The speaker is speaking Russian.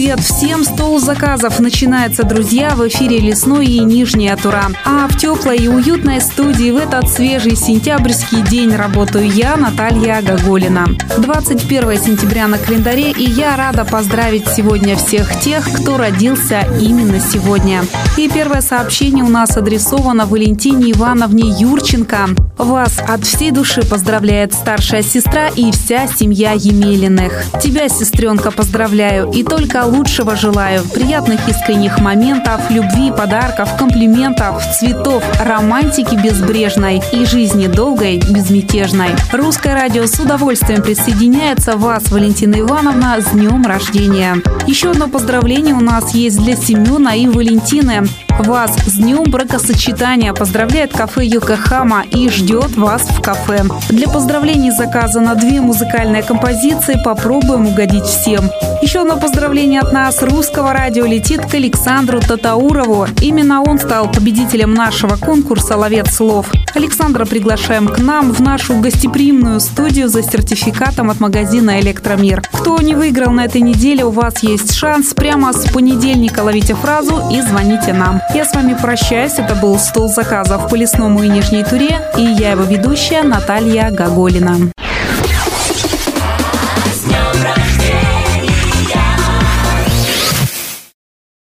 привет всем! Стол заказов начинается, друзья, в эфире Лесной и Нижняя Тура. А в теплой и уютной студии в этот свежий сентябрьский день работаю я, Наталья Гаголина. 21 сентября на календаре, и я рада поздравить сегодня всех тех, кто родился именно сегодня. И первое сообщение у нас адресовано Валентине Ивановне Юрченко. Вас от всей души поздравляет старшая сестра и вся семья Емелиных. Тебя, сестренка, поздравляю и только лучшего желаю. Приятных искренних моментов, любви, подарков, комплиментов, цветов, романтики безбрежной и жизни долгой, безмятежной. Русское радио с удовольствием присоединяется. Вас, Валентина Ивановна, с днем рождения. Еще одно поздравление у нас есть для Семена и Валентины. Вас с днем бракосочетания поздравляет кафе Йокохама и ждет вас в кафе. Для поздравлений заказано 2 музыкальные композиции. Попробуем угодить всем. Еще одно поздравление от нас русского радио летит к Александру Татаурову. Именно он стал победителем нашего конкурса «Ловец слов». Александра приглашаем к нам в нашу гостеприимную студию за сертификатом от магазина «Электромир». Кто не выиграл на этой неделе, у вас есть шанс. Прямо с понедельника ловите фразу и звоните нам. Я с вами прощаюсь. Это был «Стол заказов» по Лесному и Нижней Туре. И я его ведущая Наталья Гаголина.